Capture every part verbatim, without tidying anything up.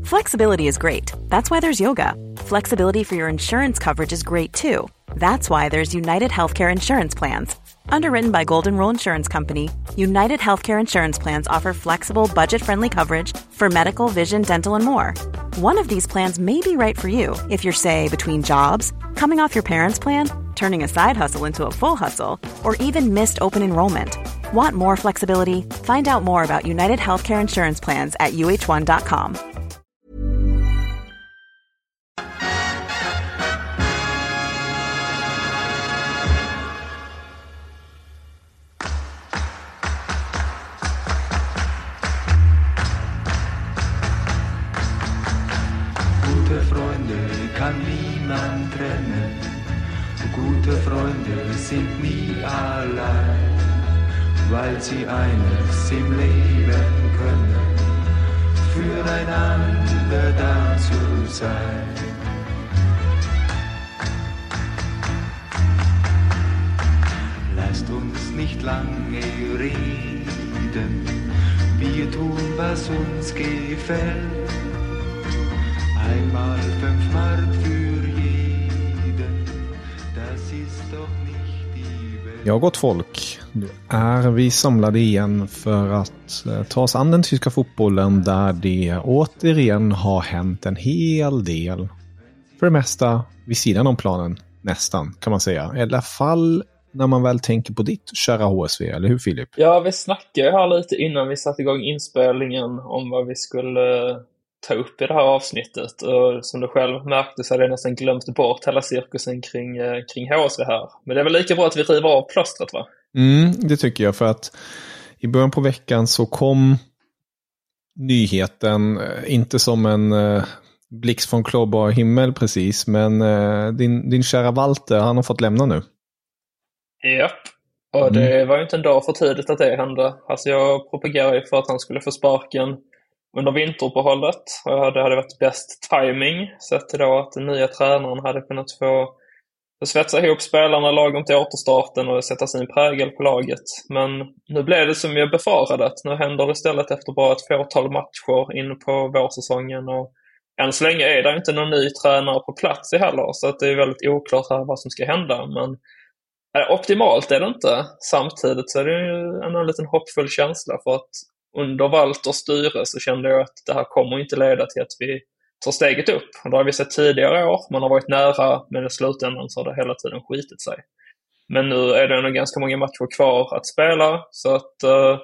Flexibility is great. That's why there's yoga. Flexibility for your insurance coverage is great too. That's why there's United Healthcare Insurance Plans. Underwritten by Golden Rule Insurance Company, United Healthcare Insurance Plans offer flexible, budget-friendly coverage for medical, vision, dental, and more. One of these plans may be right for you if you're, say, between jobs, coming off your parents' plan, turning a side hustle into a full hustle, or even missed open enrollment. Want more flexibility? Find out more about United Healthcare Insurance Plans at U H one dot com. Gute Freunde kann niemand trennen. Gute Freunde sind nie allein, weil sie eines im Leben können, füreinander da zu sein. Lasst uns nicht lange reden, wir tun, was uns gefällt. Einmal fünf Mark för jeden, das ist doch nicht die Welt. Ja, gott folk. Nu är vi samlade igen för att eh, ta oss an den tyska fotbollen där det återigen har hänt en hel del. För det mesta vid sidan om planen, nästan kan man säga. I alla fall när man väl tänker på ditt kära H S V, eller hur Filip? Ja, vi snackade ju här lite innan vi satte igång inspelningen om vad vi skulle ta upp i det här avsnittet, och som du själv märkte så hade jag nästan glömt bort hela cirkusen kring, eh, kring H S V här. Men det är väl lika bra att vi river av plåstret, va? Mm, det tycker jag, för att i början på veckan så kom nyheten, eh, inte som en eh, blixt från klarbar himmel precis, men eh, din, din kära Walter, han har fått lämna nu. Japp, och det mm. var ju inte en dag för tidigt att det hände. Alltså jag propagerade ju för att han skulle få sparken under vinteruppehållet, och det hade varit bäst timing sett till då att den nya tränaren hade kunnat få svetsa ihop spelarna lagom till återstarten och sätta sin prägel på laget. Men nu blev det som jag befarade, att nu händer det istället efter bara ett fåtal matcher in på vårsäsongen, och än så länge är det inte någon ny tränare på plats i heller, så att det är väldigt oklart här vad som ska hända. Men äh, optimalt är det inte. Samtidigt så är det ju en, en liten hoppfull känsla, för att under Walters styre så kände jag att det här kommer inte leda till att vi tar steget upp. Det har vi sett tidigare år, man har varit nära, men i slutändan så har det hela tiden skitit sig. Men nu är det nog ganska många matcher kvar att spela, så att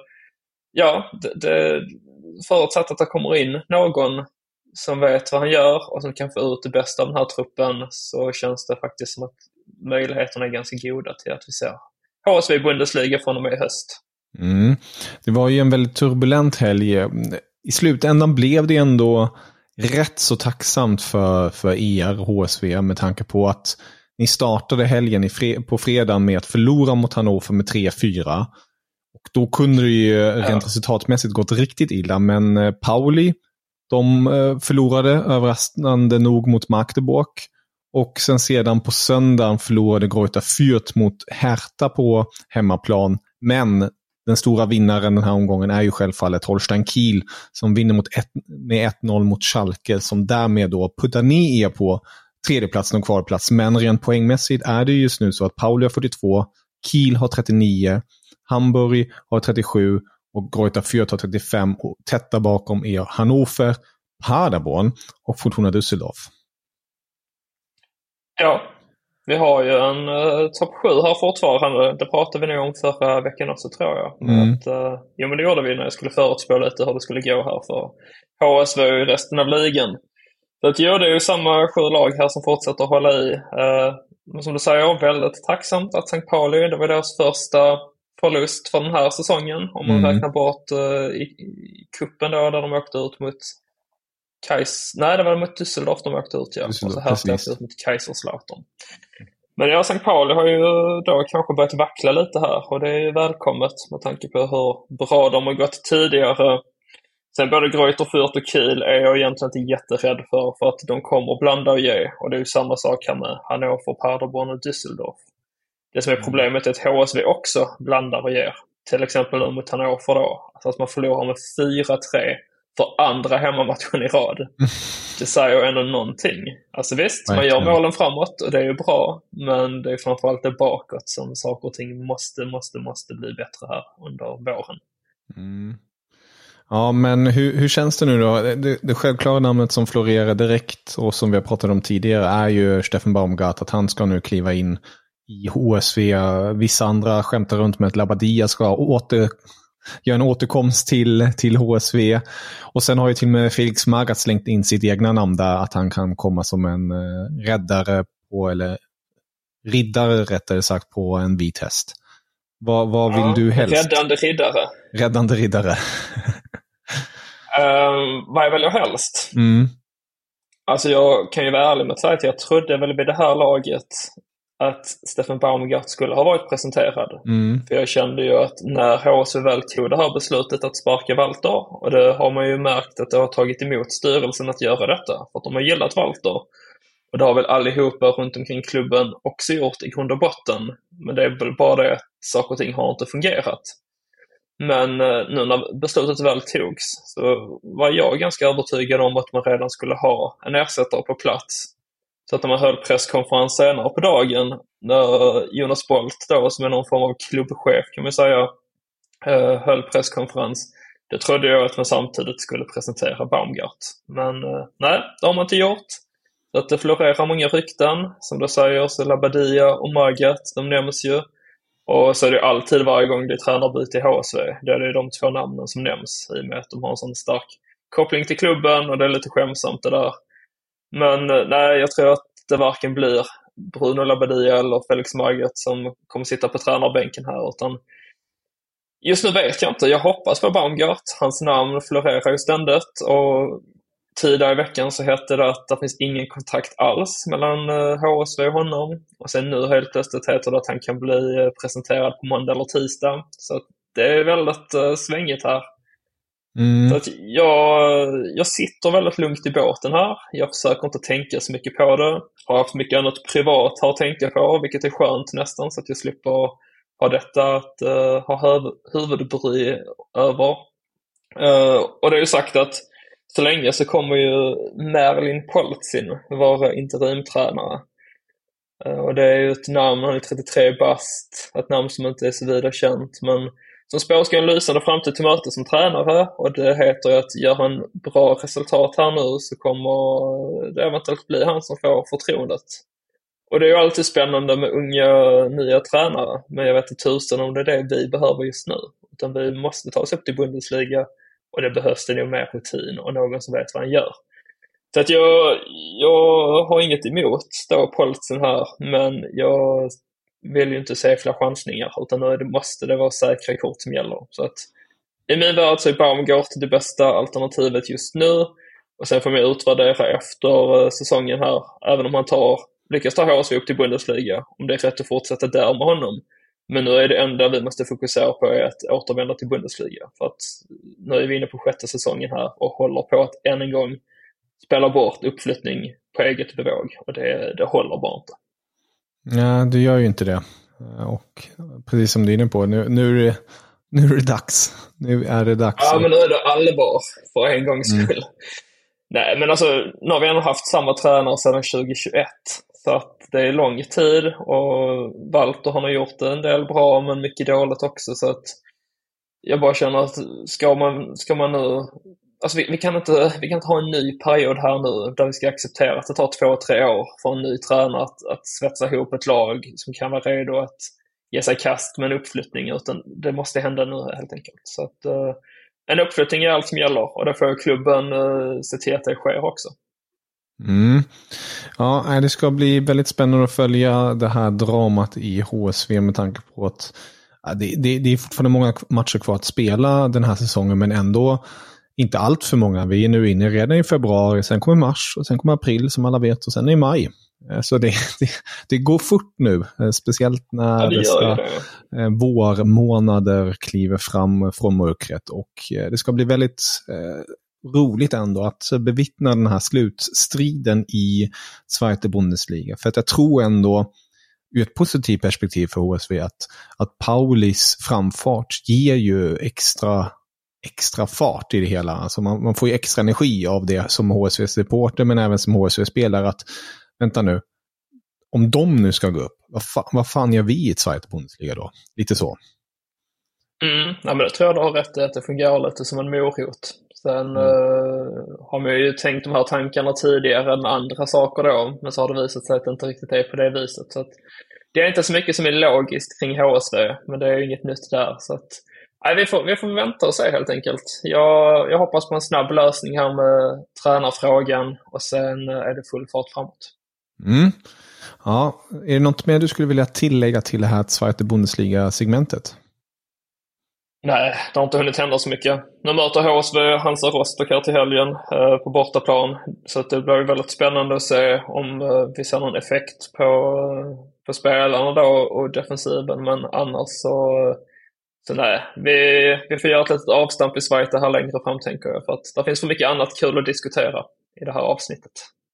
ja, det, det förutsatt att det kommer in någon som vet vad han gör och som kan få ut det bästa av den här truppen, så känns det faktiskt som att möjligheterna är ganska goda till att vi ser H S V Bundesliga från och med i höst. Mm. Det var ju en väldigt turbulent helg. I slutändan blev det ändå rätt så tacksamt för, för er H S V, med tanke på att ni startade helgen i fre- på fredagen med att förlora mot Hannover med tre fyra. Och då kunde det ju ja. rent resultatmässigt gått riktigt illa, men Pauli, de förlorade överraskande nog mot Magdeburg, och sen sedan på söndagen förlorade Greuther Fürth mot Hertha på hemmaplan. Men den stora vinnaren den här omgången är ju självfallet Holstein Kiel, som vinner mot ett, med ett noll mot Schalke, som därmed då puttar ner er på tredjeplatsen och kvalplats. Men rent poängmässigt är det just nu så att Pauli har fyrtiotvå, Kiel har trettionio, Hamburg har trettiosju och Greuther Fürth har trettiofem, och tätta bakom är Hannover, Paderborn och Fortuna Düsseldorf. Ja, vi har ju en uh, topp sju här fortfarande. Det pratade vi nog om förra veckan också, tror jag. Mm. Att, uh, jo, men det gjorde vi när jag skulle förutspå lite hur det skulle gå här för H S V i resten av ligan. Så att, ja, det är ju samma sju lag här som fortsätter att hålla i. Uh, men som du säger, väldigt tacksamt att Sankt Pauli, det var deras första förlust för den här säsongen. Om man mm. räknar bort uh, i, i kuppen då, där de åkte ut mot Kais... Nej, det var mot Düsseldorf de åkte ut, ja. Düsseldorf, och så här åkte ut mot Kaiserslautern. Men ja, Sankt Pauli har ju då kanske börjat vackla lite här, och det är ju välkommet med tanke på hur bra de har gått tidigare. Sen både Greuther Fürth och Kiel är jag egentligen inte jätterädd för, för att de kommer blanda och ge, och det är ju samma sak här med Hannover, Paderborn och Düsseldorf. Det som är problemet är att H S V också blandar och ger. Till exempel nu mot Hannover då, alltså att man förlorar med fyra tre för andra hemmamatchen i rad. Det säger ändå någonting. Alltså visst, man gör målen framåt och det är ju bra, men det är framförallt det bakåt som saker och ting måste, måste, måste bli bättre här under våren. Mm. Ja, men hur, hur känns det nu då? Det, det självklara namnet som florerar direkt och som vi har pratat om tidigare är ju Steffen Baumgart, att han ska nu kliva in i H S V. Vissa andra skämtar runt med att Labadia ska åter, göra en återkomst till, till H S V. Och sen har ju till och med Felix Magath slängt in sitt egna namn där, att han kan komma som en uh, räddare på, eller riddare rättare sagt, på en vit häst. Vad, vad vill ja, du helst? Räddande riddare. Räddande riddare. um, vad jag väljer helst? Mm. Alltså jag kan ju vara ärlig med att säga att jag trodde väl vid det här laget att Steffen Baumgart skulle ha varit presenterad. Mm. För jag kände ju att när H S V väl tog det här beslutet att sparka Walter, och det har man ju märkt att det har tagit emot styrelsen att göra detta, för att de har gillat Walter. Och det har väl allihopa runt omkring klubben också gjort i grund och botten. Men det är väl bara det att saker och ting har inte fungerat. Men nu när beslutet väl togs så var jag ganska övertygad om att man redan skulle ha en ersättare på plats. Så att när man höll presskonferens senare på dagen, när Jonas Bolt då, som är någon form av klubbchef kan man säga, höll presskonferens, det trodde jag att man samtidigt skulle presentera Baumgart. Men nej, det har man inte gjort. Så att det florerar många rykten, som det säger, så Labadia och Magath, de nämns ju. Och så är det alltid varje gång det är tränarbyte i H S V. Det är de två namnen som nämns, i och med att de har en sån stark koppling till klubben, och det är lite skämsamt det där. Men nej, jag tror att det varken blir Bruno Labadia eller Felix Magath som kommer sitta på tränarbänken här, utan just nu vet jag inte. Jag hoppas på Baumgart. Hans namn florerar ju ständigt, och tidigare i veckan så hette det att det finns ingen kontakt alls mellan H S V och honom. Och sen nu helt plötsligt heter det att han kan bli presenterad på måndag eller tisdag. Så det är väldigt uh, svängigt här. Mm. Så att jag, jag sitter väldigt lugnt i båten här. Jag försöker inte tänka så mycket på det. Jag har haft mycket annat privat här att tänka på, vilket är skönt nästan, så att jag slipper ha detta att uh, ha huv- huvudbry över. Uh, och det är ju sagt att så länge så kommer ju Merlin Poltzin vara interimtränare. Uh, och det är ju ett namn, han är trettiotre bast, ett namn som inte är så vidare känt, men som spår ska en lysande framtid till möte som tränare, och det heter ju att gör han bra resultat här nu så kommer det eventuellt bli han som får förtroendet. Och det är ju alltid spännande med unga nya tränare, men jag vet inte tusen om det är det vi behöver just nu. Utan vi måste ta oss upp till Bundesliga, och det behövs det nog mer rutin och någon som vet vad han gör. Så att jag, jag har inget emot då Poltzen här, men jag vill ju inte se fler chansningar, utan nu måste det vara säkra kort som gäller. Så att i min värld så är Baumgart det bästa alternativet just nu, och sen får man utvärdera efter säsongen här, även om han tar, lyckas ta H S V upp till Bundesliga, om det är rätt att fortsätta där med honom. Men nu är det enda vi måste fokusera på är att återvända till Bundesliga, för att nu är vi inne på sjätte säsongen här och håller på att än en gång spela bort uppflyttning på eget bevåg, och det, det håller bara inte. Ja, det gör ju inte det. Och precis som du är inne på, nu, nu, är, det, nu är det dags. Nu är det dags. Ja, men nu är det allvar för en gångs skull. Mm. Nej, men alltså, nu har vi ändå haft samma tränare sedan tjugohundratjugoett. Så att det är lång tid, och Walter har nog gjort en del bra, men mycket dåligt också. Så att jag bara känner att ska man, ska man nu... Alltså vi, vi, kan inte, vi kan inte ha en ny period här nu där vi ska acceptera att det tar två, tre år för en ny tränare att, att svetsa ihop ett lag som kan vara redo att ge sig kast med en uppflyttning, utan det måste hända nu helt enkelt. Så att uh, en uppflyttning är allt som gäller, och då får klubben uh, se till att det sker också. Mm. Ja, det ska bli väldigt spännande att följa det här dramat i H S V, med tanke på att ja, det, det, det är fortfarande många matcher kvar att spela den här säsongen, men ändå inte allt för många. Vi är nu inne redan i februari, sen kommer mars och sen kommer april som alla vet, och sen är maj. Så det, det, det går fort nu, speciellt när ja, dessa det. vårmånader kliver fram från mörkret, och det ska bli väldigt eh, roligt ändå att bevittna den här slutstriden i Zweite Bundesliga. För att jag tror ändå ur ett positivt perspektiv för H S V att, att Paulis framfart ger ju extra extra fart i det hela. Alltså man, man får ju extra energi av det som H S V-supporter, men även som H S V-spelare, att vänta nu, om de nu ska gå upp, vad, fa- vad fan gör vi i ett Zweite Bundesliga då? Lite så. Mm, ja, men det tror jag du har rätt i, att det fungerar lite som en morot. Sen mm. uh, har man ju tänkt de här tankarna tidigare än andra saker då, men så har det visat sig att det inte riktigt är på det viset. Så att det är inte så mycket som är logiskt kring H S V, men det är ju inget nytt där. Så att, nej, vi, får, vi får vänta och se helt enkelt. Jag, jag hoppas på en snabb lösning här med tränarfrågan, och sen är det full fart framåt. Mm. Ja, är det något mer du skulle vilja tillägga till det här Zweite Bundesliga-segmentet? Nej, det har inte hunnit hända så mycket. Nu möter H S V Hansa Rostock här till helgen eh, på bortaplan. Så att det blir väldigt spännande att se om eh, vi ser någon effekt på, på spelarna då och defensiven. Men annars så, så nej, vi, vi får göra ett litet avstamp i Schweiz här längre fram, tänker jag. För att det finns för mycket annat kul att diskutera i det här avsnittet.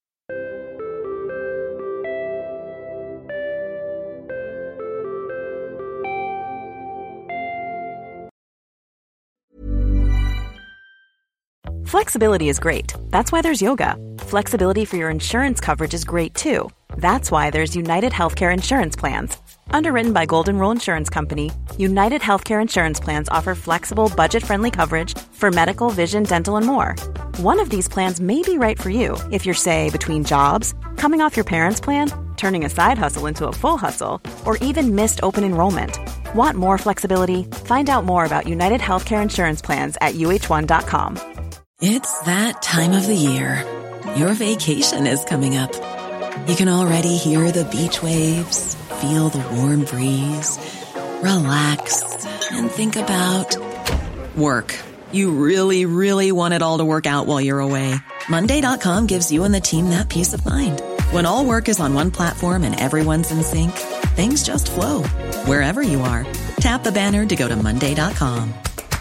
Flexibility is great. That's why there's yoga. Flexibility for your insurance coverage is great too. That's why there's United Healthcare Insurance Plans. Underwritten by Golden Rule Insurance Company, United Healthcare Insurance Plans offer flexible, budget-friendly coverage for medical, vision, dental, and more. One of these plans may be right for you if you're, say, between jobs, coming off your parents' plan, turning a side hustle into a full hustle, or even missed open enrollment. Want more flexibility? Find out more about United Healthcare Insurance Plans at U H one dot com. It's that time of the year. Your vacation is coming up. You can already hear the beach waves, feel the warm breeze, relax, and think about work. You really, really want it all to work out while you're away. Monday dot com gives you and the team that peace of mind. When all work is on one platform and everyone's in sync, things just flow. Wherever you are, tap the banner to go to Monday dot com.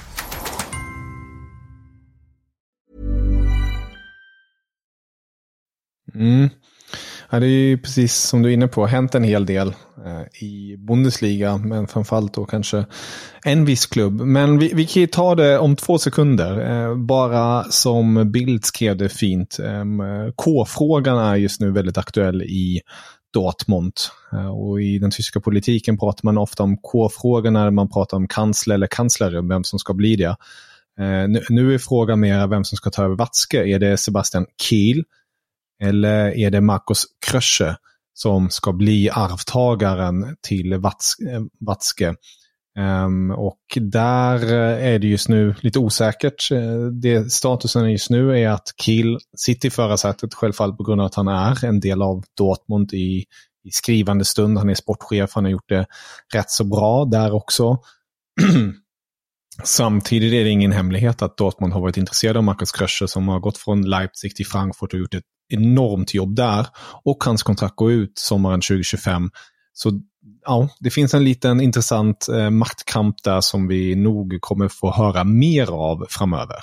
Mm. Ja, det är ju precis som du är inne på, hänt en hel del eh, i Bundesliga, men framförallt då kanske en viss klubb. Men vi, vi kan ju ta det om två sekunder, eh, bara som Bild skrev det fint. Eh, K-frågan är just nu väldigt aktuell i Dortmund, eh, och i den tyska politiken pratar man ofta om K-frågan när man pratar om kansler eller kanslare, vem som ska bli det. Eh, nu, nu är frågan mer vem som ska ta över Watzke. Är det Sebastian Kehl? Eller är det Markus Krösche som ska bli arvtagaren till Watzke? Um, och där är det just nu lite osäkert. Det statusen just nu är att Kiel sitter i förarsätet, självfallet på grund av att han är en del av Dortmund i, i skrivande stund. Han är sportchef, han har gjort det rätt så bra där också. Samtidigt är det ingen hemlighet att Dortmund har varit intresserad av Markus Krösche, som har gått från Leipzig till Frankfurt och gjort ett enormt jobb där, och hans kontrakt går ut sommaren tjugo tjugofem. Så ja, det finns en liten intressant eh, maktkamp där som vi nog kommer få höra mer av framöver.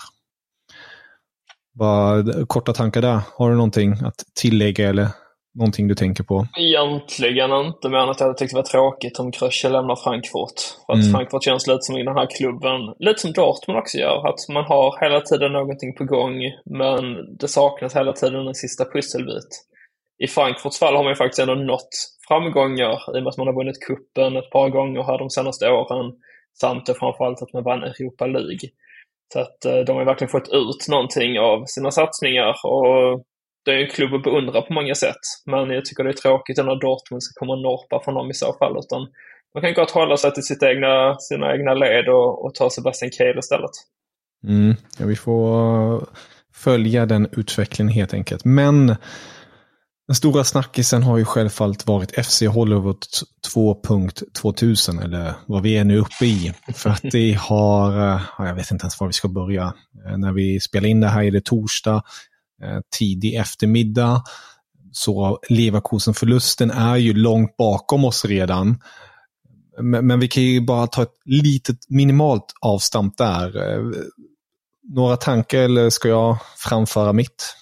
Bara korta tankar där. Har du någonting att tillägga eller någonting du tänker på? Egentligen inte, men att jag hade tyckt det var tråkigt om Krösche lämnar Frankfurt. För att mm. Frankfurt känns lite som i den här klubben, lite som Dortmund också gör, att man har hela tiden någonting på gång, men det saknas hela tiden en sista pusselbit. I Frankfurts fall har man ju faktiskt ändå nått framgångar i och med att man har vunnit kuppen ett par gånger här de senaste åren, samt och framförallt att man vann Europa League. Så att de har verkligen fått ut någonting av sina satsningar, och det är en klubb att beundra på många sätt. Men jag tycker det är tråkigt när Dortmund ska komma och norpa från dem i så fall. Utan man kan gott hålla sig till sitt egna, sina egna led och, och ta Sebastian Kehl istället. Mm, ja, vi får följa den utvecklingen helt enkelt. Men den stora snackisen har ju självfallet varit F C Hollywood två punkt tvåtusen, eller vad vi är nu uppe i. För att det har, ja, jag vet inte ens var vi ska börja. När vi spelar in det här är det torsdag, tidig eftermiddag, så Leverkusen-förlusten är ju långt bakom oss redan, men, men vi kan ju bara ta ett litet minimalt avstamp där. Några tankar, eller ska jag framföra mitt?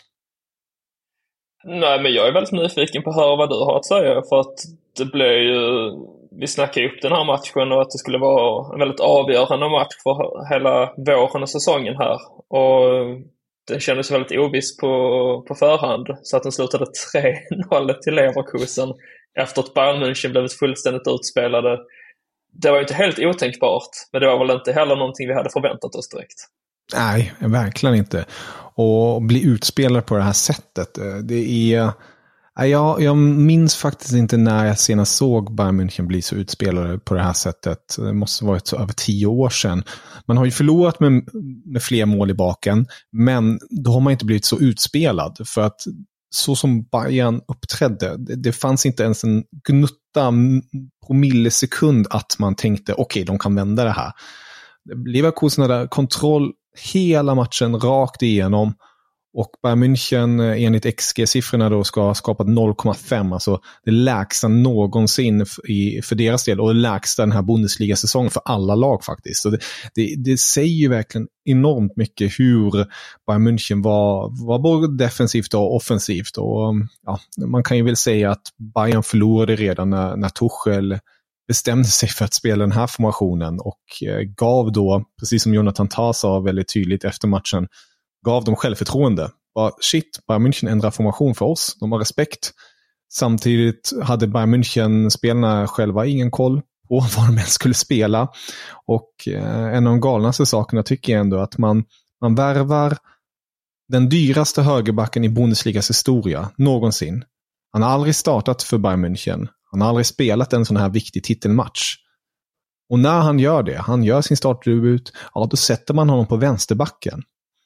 Nej, men jag är väldigt nyfiken på att höra vad du har att säga, för att det blev ju vi snackade upp den här matchen och att det skulle vara en väldigt avgörande match för hela våren och säsongen här. Och den kändes väldigt oviss på, på förhand, så att den slutade tre noll till Leverkusen efter att Bayern München blivit fullständigt utspelade. Det var ju inte helt otänkbart, men det var väl inte heller någonting vi hade förväntat oss direkt. Nej, verkligen inte. Och bli utspelad på det här sättet, det är... Jag, jag minns faktiskt inte när jag senast såg Bayern München bli så utspelade på det här sättet. Det måste ha varit så över tio år sedan. Man har ju förlorat med, med fler mål i baken, men då har man inte blivit så utspelad. För att så som Bayern uppträdde, det, det fanns inte ens en gnutta på millisekund att man tänkte okej, okay, de kan vända det här. Leverkusen hade kontroll hela matchen rakt igenom. Och Bayern München enligt X G-siffrorna då ska ha skapat noll komma fem, alltså det lägsta någonsin i, för deras del, och det lägsta den här Bundesliga-säsongen för alla lag faktiskt. Så det, det, det säger ju verkligen enormt mycket hur Bayern München var, var både defensivt och offensivt. Och ja, man kan ju väl säga att Bayern förlorade redan när, när Tuchel bestämde sig för att spela den här formationen och eh, gav då, precis som Jonathan Tah sa väldigt tydligt efter matchen, gav dem självförtroende. Bara, shit, Bayern München ändrar formation för oss. De har respekt. Samtidigt hade Bayern München-spelarna själva ingen koll på vad de ens skulle spela. Och eh, en av de galnaste sakerna tycker jag ändå att man, man värvar den dyraste högerbacken i Bundesligas historia någonsin. Han har aldrig startat för Bayern München. Han har aldrig spelat en sån här viktig titelmatch. Och när han gör det, han gör sin startdebut, ja, då sätter man honom på vänsterbacken.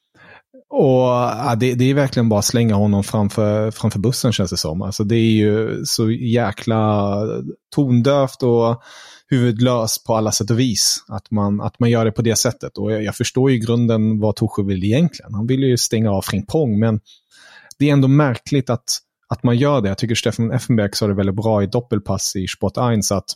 Och ja, det, det är verkligen bara att slänga honom framför, framför bussen, känns det som. Alltså det är ju så jäkla tondövt och huvudlöst på alla sätt och vis att man, att man gör det på det sättet. Och jag, jag förstår ju grunden vad Tuchel vill egentligen. Han vill ju stänga av Frimpong, men det är ändå märkligt att, att man gör det. Jag tycker Stefan Effenberg sa det väldigt bra i doppelpass i Sport ett, att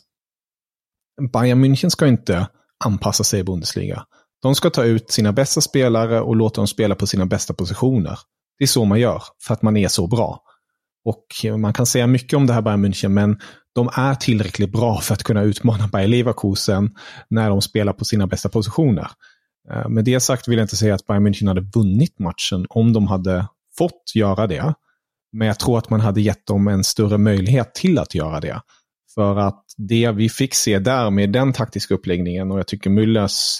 Bayern München ska inte anpassa sig i Bundesliga. De ska ta ut sina bästa spelare och låta dem spela på sina bästa positioner. Det är så man gör, för att man är så bra. Och man kan säga mycket om det här Bayern München, men de är tillräckligt bra för att kunna utmana Bayer Leverkusen när de spelar på sina bästa positioner. Med det sagt vill jag inte säga att Bayern München hade vunnit matchen om de hade fått göra det. Men jag tror att man hade gett dem en större möjlighet till att göra det. För att det vi fick se där med den taktiska uppläggningen, och jag tycker Müllers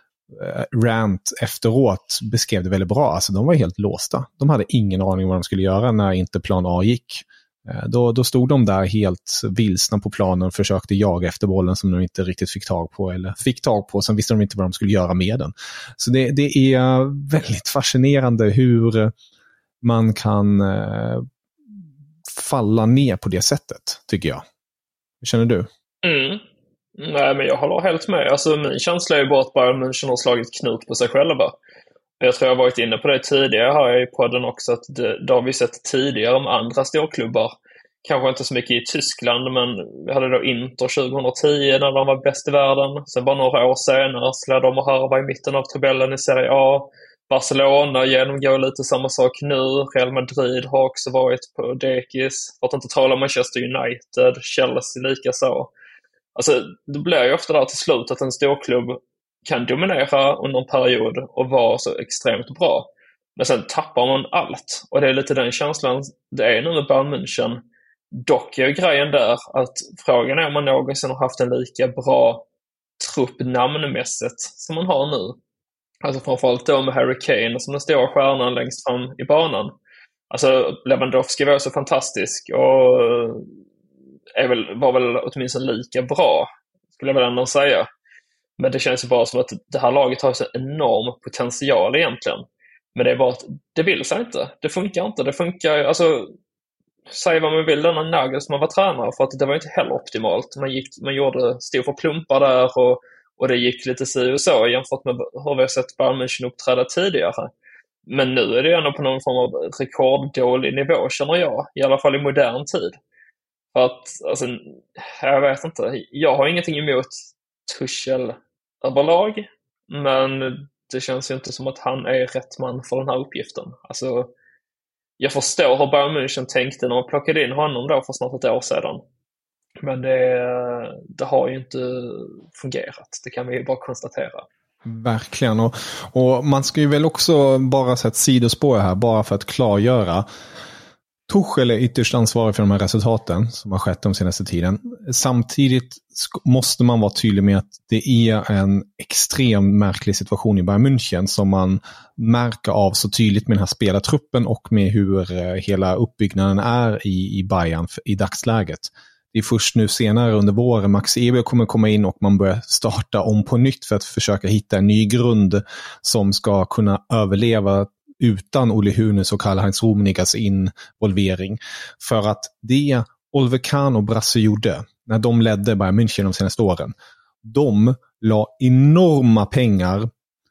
rant efteråt beskrev det väldigt bra. Alltså de var helt låsta. De hade ingen aning vad de skulle göra när inte plan A gick. Då, då stod de där helt vilsna på planen och försökte jaga efter bollen som de inte riktigt fick tag på. Eller fick tag på, sen visste de inte vad de skulle göra med den. Så det, det är väldigt fascinerande hur man kan eh, falla ner på det sättet, tycker jag. Hur känner du? Mm. Nej, men jag håller helt med. Alltså, min känsla är ju bara att Bayern München har slagit knut på sig själva. Jag tror jag har varit inne på det tidigare här i podden också, att det, det har vi sett tidigare om andra storklubbar. Kanske inte så mycket i Tyskland, men vi hade då Inter tjugohundratio när de var bäst i världen. Sen bara några år senare så lär de harva i mitten av tabellen i Serie A. Barcelona genomgår lite samma sak nu. Real Madrid har också varit på dekis. För att inte tala om Manchester United, Chelsea lika så. Alltså, det blir ju ofta där till slut att en storklubb kan dominera under en period och vara så extremt bra. Men sen tappar man allt. Och det är lite den känslan det är nu med Bayern München. Dock är ju grejen där att frågan är om man någonsin har haft en lika bra trupp namnmässigt som man har nu. Alltså framförallt då med Harry Kane som den stora stjärnan längst fram i banan. Alltså Lewandowski var så fantastisk och är väl, var väl åtminstone lika bra, skulle jag väl ändå säga. Men det känns ju bara som att det här laget har så enorm potential egentligen. Men det är bara att det vill sig inte. Det funkar inte. Det funkar, alltså, säg vad man vill, denna Nagelsmann var tränare, för att det var inte heller optimalt. Man, gick, man gjorde stor för plumpar där och, och det gick lite si och så jämfört med hur vi har sett Bayern München uppträda tidigare. Men nu är det ändå på någon form av rekorddålig nivå, känner jag. I alla fall i modern tid. För att, alltså, jag vet inte. Jag har ingenting emot Tuchel överlag, men det känns ju inte som att han är rätt man för den här uppgiften. Alltså, jag förstår hur Bayern München tänkte när man plockade in honom då för snart ett år sedan. Men det, det har ju inte fungerat. Det kan vi ju bara konstatera. Verkligen. Och, och man ska ju väl också bara sätta sidospår här, bara för att klargöra. Tuchel är ytterst ansvarig för de här resultaten som har skett de senaste tiden. Samtidigt måste man vara tydlig med att det är en extremt märklig situation i Bayern München som man märker av så tydligt med den här spelartruppen och med hur hela uppbyggnaden är i, i Bayern i dagsläget. Det är först nu senare under våren Max Eber kommer komma in och man börjar starta om på nytt för att försöka hitta en ny grund som ska kunna överleva utan Uli Hoeneß och Karl-Heinz Rummenigges involvering. För att det Oliver Kahn och Brasse gjorde när de ledde Bayern München de senaste åren, de la enorma pengar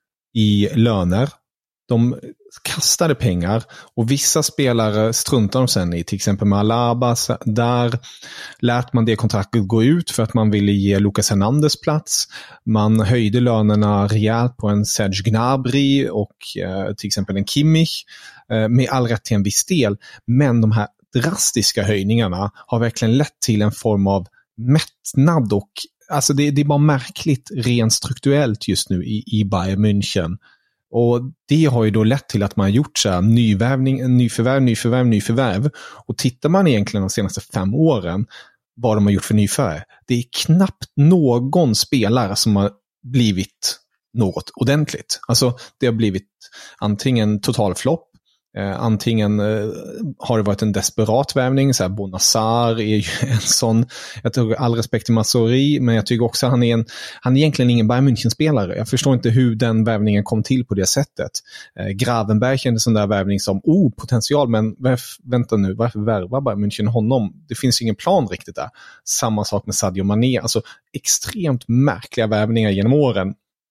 i löner. De kastade pengar och vissa spelare struntade de sen i, till exempel med Alaba. Där lät man det kontraktet gå ut för att man ville ge Lucas Hernandez plats. Man höjde lönerna rejält på en Serge Gnabry och eh, till exempel en Kimmich eh, med all rätt till en viss del. Men de här drastiska höjningarna har verkligen lett till en form av mättnad och alltså det, det är bara märkligt rent strukturellt just nu i, i Bayern München. Och det har ju då lett till att man har gjort så här nyvärvning, nyförvärv, nyförvärv, nyförvärv. Och tittar man egentligen de senaste fem åren vad de har gjort för nyförvärv, det är knappt någon spelare som har blivit något ordentligt. Alltså det har blivit antingen totalflopp, eh, antingen eh, har det varit en desperat värvning, så här Bonassar är ju en sån, jag tror all respekt till Massori, men jag tycker också att han är en, han är egentligen ingen Bayern München-spelare. Jag förstår inte hur den värvningen kom till på det sättet. Eh, Gravenberg kände sån där värvning som, oh, potential, men varf, vänta nu, varför värvar Bayern München honom? Det finns ingen plan riktigt där. Samma sak med Sadio Mané, alltså extremt märkliga värvningar genom åren.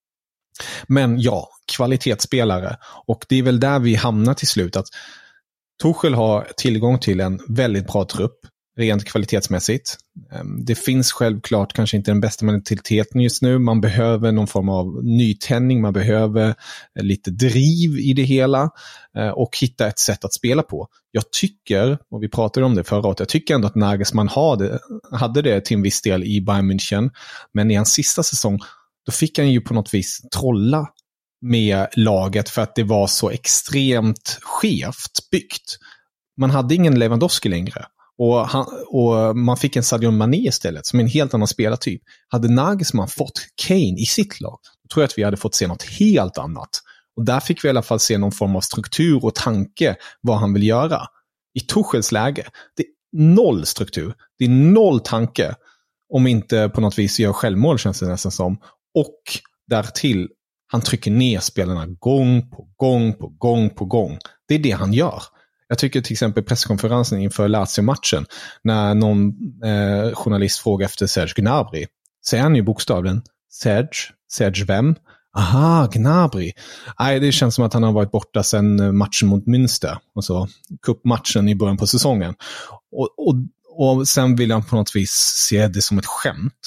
Men ja, kvalitetsspelare. Och det är väl där vi hamnar till slut. Att Tuchel har tillgång till en väldigt bra trupp, rent kvalitetsmässigt. Det finns självklart kanske inte den bästa mentaliteten just nu. Man behöver någon form av nytändning. Man behöver lite driv i det hela. Och hitta ett sätt att spela på. Jag tycker, och vi pratade om det förra året, jag tycker ändå att Nagelsmann hade, hade det till en viss del i Bayern München. Men i hans sista säsong då fick han ju på något vis trolla med laget för att det var så extremt skevt byggt. Man hade ingen Lewandowski längre. Och, han, och man fick en Sadio Mané istället som en helt annan spelartyp. Hade Nagelsmann fått Kane i sitt lag, då tror jag att vi hade fått se något helt annat. Och där fick vi i alla fall se någon form av struktur och tanke vad han vill göra. I Tuchels läge, det är noll struktur. Det är noll tanke om inte på något vis gör självmål, känns det nästan som. Och därtill, han trycker ner spelarna gång på gång på gång på gång. Det är det han gör. Jag tycker till exempel presskonferensen inför Lazio-matchen när någon eh, journalist frågar efter Serge Gnabry, säger han ju bokstavligen Serge, Serge vem? Aha, Gnabry. Nej, det känns som att han har varit borta sedan matchen mot Münster, alltså cupmatchen i början på säsongen. Och, och, och sen vill han på något vis se det som ett skämt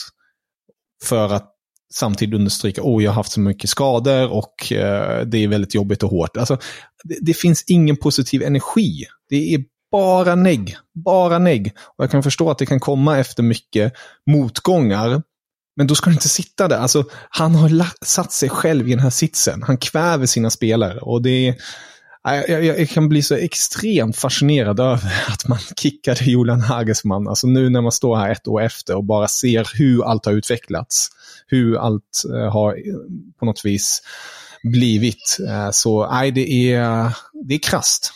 för att samtidigt understryka, åh, oh, jag har haft så mycket skador och eh, det är väldigt jobbigt och hårt. Alltså, det, det finns ingen positiv energi. Det är bara negg. Bara negg. Och jag kan förstå att det kan komma efter mycket motgångar. Men då ska du inte sitta där. Alltså, han har la- satt sig själv i den här sitsen. Han kväver sina spelare. Och det är... Jag, jag, jag kan bli så extremt fascinerad över att man kickade Julian Nagelsmann. Alltså nu när man står här ett år efter och bara ser hur allt har utvecklats. Hur allt uh, har på något vis blivit. Uh, så nej, det är, det är krasst.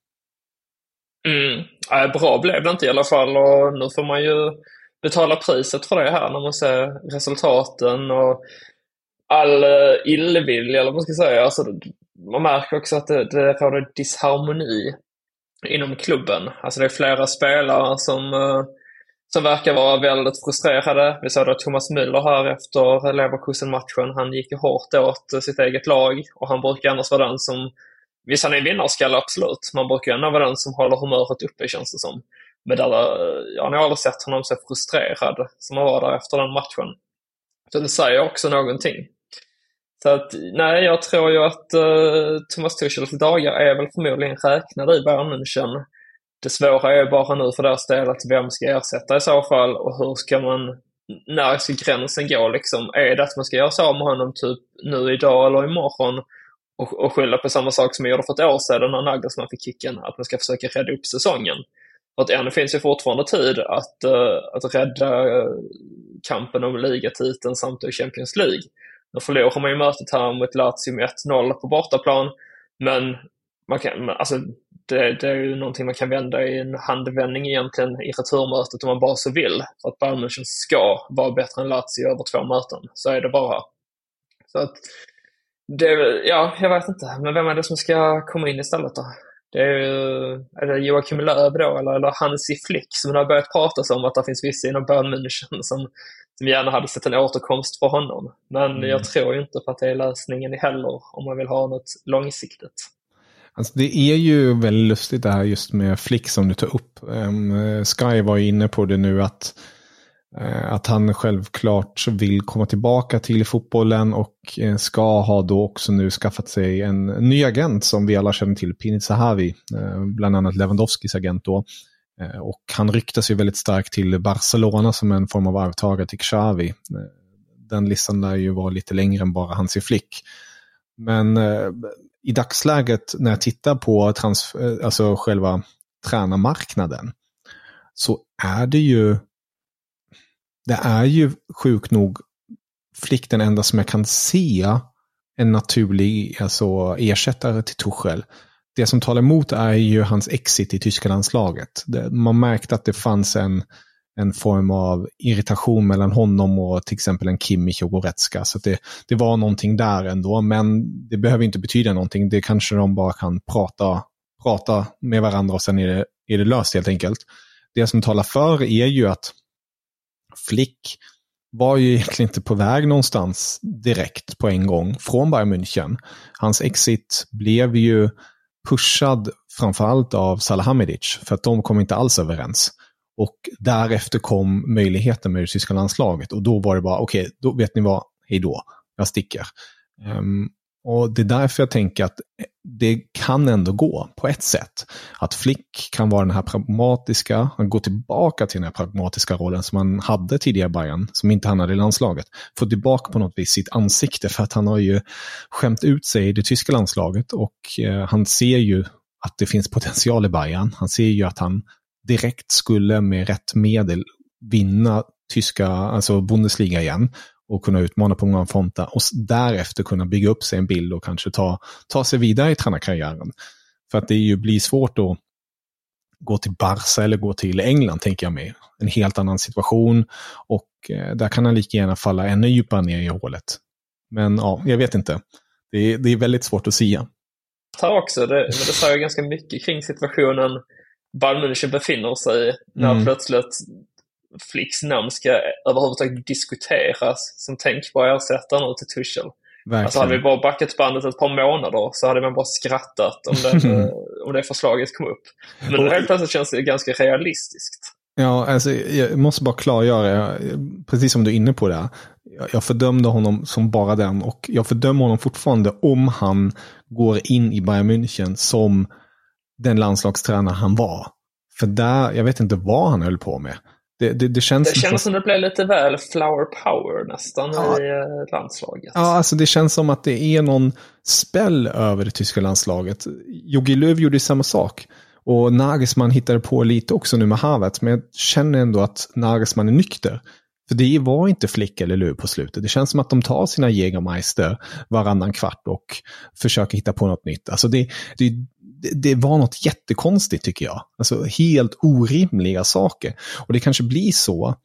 Mm. Ja, bra blev det inte i alla fall. Och nu får man ju betala priset för det här när man ser resultaten och all uh, illvilja, eller vad man ska säga. Alltså, man märker också att det, det råder disharmoni inom klubben. Alltså det är flera spelare som, uh, som verkar vara väldigt frustrerade. Vi såg att Thomas Müller här efter Leverkusen-matchen, han gick ju hårt åt sitt eget lag. Och han brukar annars vara den som, visst han är vinnarskalle absolut, man brukar ju vara den som håller humöret uppe, känns det som. Men där, ja, jag har aldrig sett honom så frustrerad som han var där efter den matchen. Så det säger också någonting. Så att, nej, jag tror ju att uh, Thomas Tuchels dagar är väl förmodligen räknade i Bayern München. Det svåra är bara nu för deras del att vem ska ersätta i så fall, och hur ska man, när ska gränsen gå liksom? Är det att man ska göra så med honom typ nu idag eller imorgon och, och skylla på samma sak som jag gjorde för ett år sedan när Nagelsmann fick kicken, att man ska försöka rädda upp säsongen? För att ännu finns ju fortfarande tid att, uh, att rädda uh, kampen om ligatiteln samt i Champions League. Då förlorar man ju mötet här mot Lazio med ett noll på bortaplan, men man kan, alltså, det, det är ju någonting man kan vända i en handvändning egentligen i returmötet om man bara så vill. För att Bayern München ska vara bättre än Lazio över två möten. Så är det bara. Så att, det, ja, jag vet inte. Men vem är det som ska komma in istället då? Det är, är det Joachim Löw då, eller, eller Hansi Flick som det har börjat pratas om att det finns vissa inom Bayern München som, som gärna hade sett en återkomst för honom. Men mm. jag tror inte på att det är lösningen heller om man vill ha något långsiktigt. Alltså det är ju väldigt lustigt det här just med Flick som du tar upp. Um, Sky var ju inne på det nu att, uh, att han självklart vill komma tillbaka till fotbollen och uh, ska ha då också nu skaffat sig en ny agent som vi alla känner till, Pinit Zahavi, uh, bland annat Lewandowskis agent då. Uh, och han ryktas ju väldigt starkt till Barcelona som en form av arvtagare till Xavi. Uh, den listan där ju var lite längre än bara Hansi Flick. Men uh, i dagsläget när jag tittar på trans, alltså själva tränarmarknaden så är det ju det är ju sjukt nog Flick den enda som jag kan se en naturlig alltså ersättare till Tuchel. Det som talar emot är ju hans exit i tyska landslaget. Det, man märkte att det fanns en en form av irritation mellan honom och till exempel en Kimmich och Goretzka. Så det, det var någonting där ändå, men det behöver inte betyda någonting. Det kanske de bara kan prata, prata med varandra och sen är det, är det löst helt enkelt. Det som talar för är ju att Flick var ju egentligen inte på väg någonstans direkt på en gång från Bayern München. Hans exit blev ju pushad framförallt av Salihamidzic för att de kom inte alls överens. Och därefter kom möjligheten med det tyska landslaget. Och då var det bara, okej, okay, då vet ni vad, hej då, jag sticker. Um, och det är därför jag tänker att det kan ändå gå på ett sätt. Att Flick kan vara den här pragmatiska, han går tillbaka till den här pragmatiska rollen som han hade tidigare i Bayern, som inte han hade i landslaget. Få tillbaka på något vis sitt ansikte, för att han har ju skämt ut sig i det tyska landslaget. Och uh, han ser ju att det finns potential i Bayern. Han ser ju att han direkt skulle med rätt medel vinna tyska, alltså Bundesliga igen och kunna utmana på många fronter och därefter kunna bygga upp sig en bild och kanske ta, ta sig vidare i tränarkarriären. För att det ju blir svårt att gå till Barca eller gå till England, tänker jag mig. En helt annan situation och eh, där kan han lika gärna falla ännu djupare ner i hålet. Men ja, jag vet inte. Det är, det är väldigt svårt att säga. Här också, det, men det säger ganska mycket kring situationen Bayern München befinner sig när mm. plötsligt Flicks namn ska överhuvudtaget diskuteras som tänkbar ersättare nu till Tuchel. Verkligen. Alltså hade vi bara backat bandet ett par månader så hade man bara skrattat om, den, om det förslaget kom upp. Men det helt plötsligt känns det ganska realistiskt. Ja, alltså jag måste bara klargöra, precis som du är inne på det. Jag fördömde honom som bara den och jag fördömer honom fortfarande om han går in i Bayern München som den landslagstränare han var. För där, jag vet inte vad han höll på med. Det, det, det känns, det känns som det blev lite väl flower power nästan ja. i landslaget. Ja, alltså det känns som att det är någon spell över det tyska landslaget. Jogi Löw gjorde samma sak. Och Nagelsmann hittade på lite också nu med Havertz. Men jag känner ändå att Nagelsmann är nykter. För det var inte Flick eller Löw på slutet. Det känns som att de tar sina Jägermeister varannan kvart och försöker hitta på något nytt. Alltså det, det, det var något jättekonstigt tycker jag. Alltså helt orimliga saker. Och det kanske blir så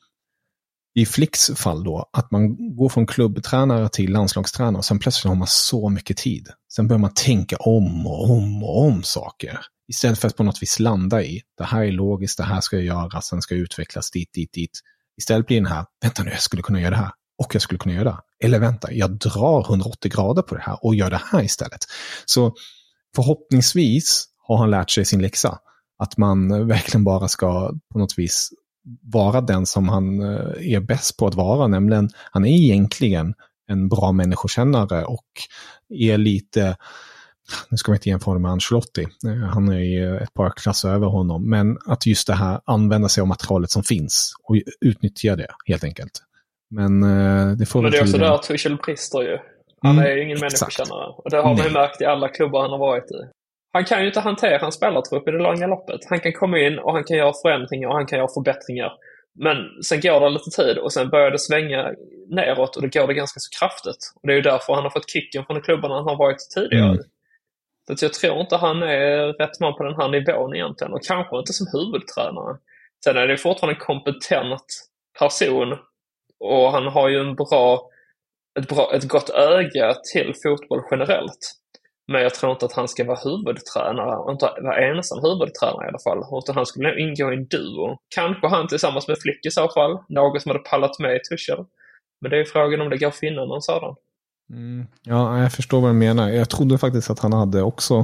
i Flicks fall då att man går från klubbtränare till landslagstränare och sen plötsligt har man så mycket tid. Sen börjar man tänka om och om och om saker. Istället för att på något vis landa i det här är logiskt, det här ska jag göra, sen ska jag utvecklas dit, dit, dit. Istället blir den här, vänta nu, jag skulle kunna göra det här och jag skulle kunna göra det. Eller vänta, jag drar hundraåttio grader på det här och gör det här istället. Så förhoppningsvis har han lärt sig sin läxa. Att man verkligen bara ska på något vis vara den som han är bäst på att vara. Nämligen, han är egentligen en bra människokännare och är lite, nu ska vi inte jämföra med Ancelotti, han är ju ett par klasser över honom, men att just det här använda sig av materialet som finns och utnyttja det helt enkelt. Men det får Men det är också där Tuchel brister ju. Han mm, är ju ingen exakt. människokännare. Och det har man ju märkt i alla klubbar han har varit i. Han kan ju inte hantera en spelartrupp i det långa loppet. Han kan komma in och han kan göra förändringar och han kan göra förbättringar. Men sen går det lite tid och sen börjar det svänga neråt och det går det ganska så kraftigt. Och det är ju därför han har fått kicken från de klubbarna han har varit tidigare. Mm. Så jag tror inte han är rätt man på den här nivån egentligen. Och kanske inte som huvudtränare. Sen är det fortfarande en kompetent person. Och han har ju en bra, ett, bra, ett gott öga till fotboll generellt. Men jag tror inte att han ska vara huvudtränare och inte vara ensam huvudtränare i alla fall. Utan han skulle ingå i en duo. Kanske han tillsammans med Flick i så fall. Något som hade pallat med i Tuchel. Men det är frågan om det går att finna någon sådan. Mm, ja, jag förstår vad du menar. Jag trodde faktiskt att han hade också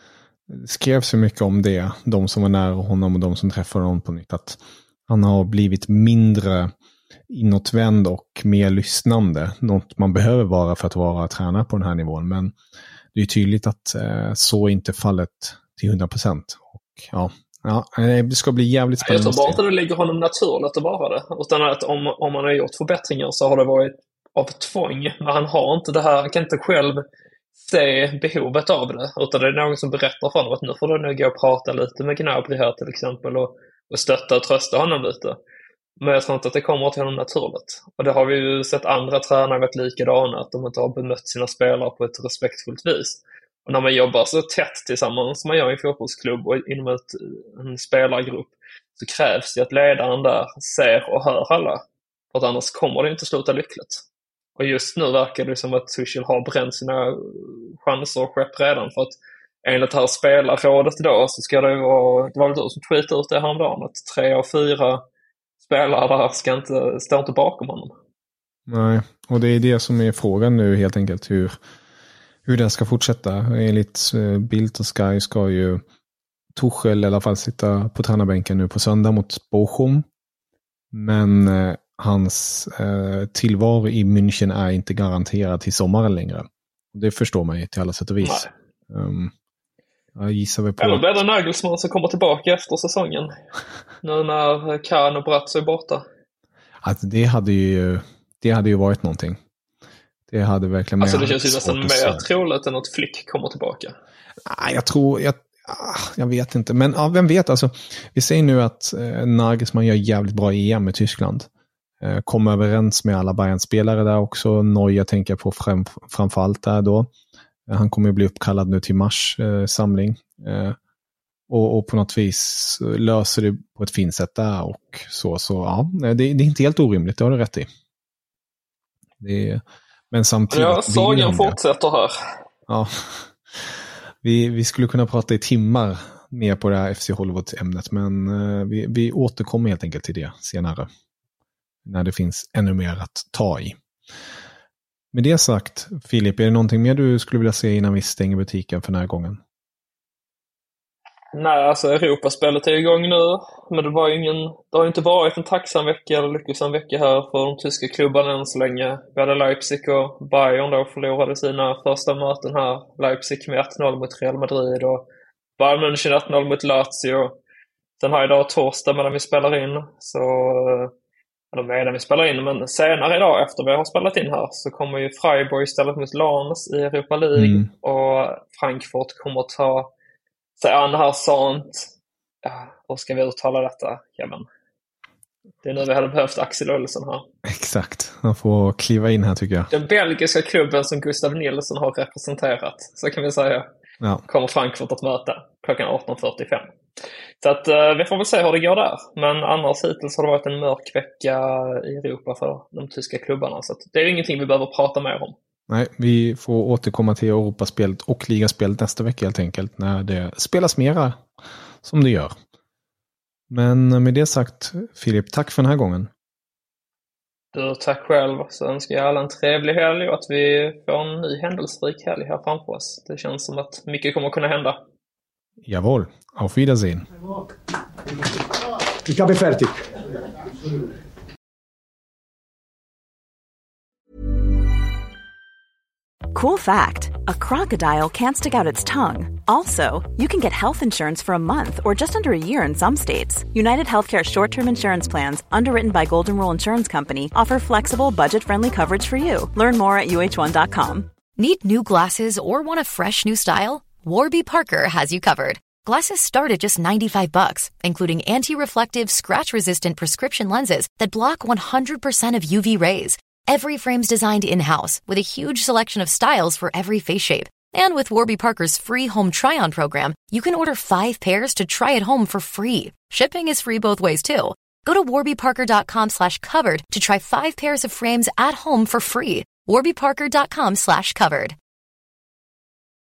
skrev så mycket om det. De som var nära honom och de som träffade honom på nytt. Att han har blivit mindre inåtvänd och mer lyssnande. Något man behöver vara för att vara tränare på den här nivån. Men det är tydligt att eh, så är inte fallet till hundra procent. Och ja, ja, det ska bli jävligt spännande. Jag tror bara inte det ligger honom naturligt att vara det. Utan att om, om man har gjort förbättringar så har det varit av tvång. Men han har inte det här, han kan inte själv se behovet av det. Utan det är någon som berättar för honom att nu får du nu gå och prata lite med Gnabry här till exempel. Och, och stötta och trösta honom lite. Men jag tror inte att det kommer till honom naturligt. Och det har vi ju sett andra tränare varit likadana. Att de inte har bemött sina spelare på ett respektfullt vis. Och när man jobbar så tätt tillsammans som man gör i en fotbollsklubb och inom ett, en spelargrupp. Så krävs det att ledaren där ser och hör alla. För att annars kommer det inte sluta lyckligt. Och just nu verkar det som att Tuchel har bränt sina chanser och skepp redan. För att enligt det här spelarrådet då så ska det vara, det var väl du som tweetade ut det häromdagen, att tre av fyra spelare där ska inte, står inte bakom honom. Nej, och det är det som är frågan nu helt enkelt, hur, hur den ska fortsätta. Enligt Bild och Sky ska ju Tuchel i alla fall sitta på tränarbänken nu på söndag mot Bochum. Men eh, hans eh, tillvaro i München är inte garanterad till sommaren längre. Det förstår man ju till alla sätt och vis. Um, jag gissar väl på... Eller blir det Nagelsmann som kommer tillbaka efter säsongen? Nu när Kahn och Bratz är borta. Alltså det hade ju det hade ju varit någonting. Det hade verkligen... Alltså det känns ju nästan mer troligt än att Flick kommer tillbaka. Nej, jag tror... Jag, jag vet inte. Men ja, vem vet? Alltså, vi säger nu att eh, Nagelsmann gör jävligt bra E M i Tyskland. Eh, kommer överens med alla Bayern-spelare där också. Neuer tänker jag på fram, framförallt där då. Eh, han kommer ju bli uppkallad nu till mars eh, samling. Eh, och, och på något vis löser det på ett fint sätt där. Och så, så ja, det, det är inte helt orimligt. Det har du rätt i. Det är, men samtidigt... Ja, sagan fortsätter här. Ja. Vi, vi skulle kunna prata i timmar mer på det här F C Hollywood-ämnet, men eh, vi, vi återkommer helt enkelt till det senare. När det finns ännu mer att ta i. Med det sagt, Filip, är det någonting mer du skulle vilja se innan vi stänger butiken för den här gången? Nej, alltså Europaspelet är igång nu. Men det var ju ingen, det har ju inte varit en tacksam vecka eller lyckosam vecka här för de tyska klubbarna än så länge. Vi hade Leipzig och Bayern då förlorade sina första möten här. Leipzig med ett noll mot Real Madrid och Bayern München ett noll mot Lazio. Sen har idag torsdag medan vi spelar in. Så, eller medan vi spelar in, men senare idag efter vi har spelat in här så kommer ju Freiburg istället mot Lens i Europa League. Mm. Och Frankfurt kommer att ta sig an det här sånt. Ja, hur ska vi uttala detta? Ja, men det är nu vi hade behövt Axel Olsson här. Exakt, han får kliva in här tycker jag. Den belgiska klubben som Gustav Nilsson har representerat, så kan vi säga, ja. Kommer Frankfurt att möta klockan arton fyrtiofem. Så att uh, vi får väl se hur det går där. Men annars hittills har det varit en mörk vecka i Europa för de tyska klubbarna. Så att det är ingenting vi behöver prata mer om. Nej, vi får återkomma till Europaspelet och ligaspelet nästa vecka helt enkelt. När det spelas mera som det gör. Men med det sagt, Filip, tack för den här gången. Du, tack själv. Så önskar jag alla en trevlig helg och att vi får en ny händelserik helg här framför oss. Det känns som att mycket kommer kunna hända. Jawohl, auf Wiedersehen. Ich habe fertig. Cool fact, a crocodile can't stick out its tongue. Also, you can get health insurance for a month or just under a year in some states. United Healthcare short-term insurance plans, underwritten by Golden Rule Insurance Company, offer flexible, budget-friendly coverage for you. Learn more at U H one dot com. Need new glasses or want a fresh new style? Warby Parker has you covered. Glasses start at just ninety-five bucks, including anti-reflective, scratch-resistant prescription lenses that block one hundred percent of U V rays. Every frame's designed in-house with a huge selection of styles for every face shape. And with Warby Parker's free home try-on program, you can order five pairs to try at home for free. Shipping is free both ways, too. Go to warbyparker.com slash covered to try five pairs of frames at home for free. warbyparker.com slash covered.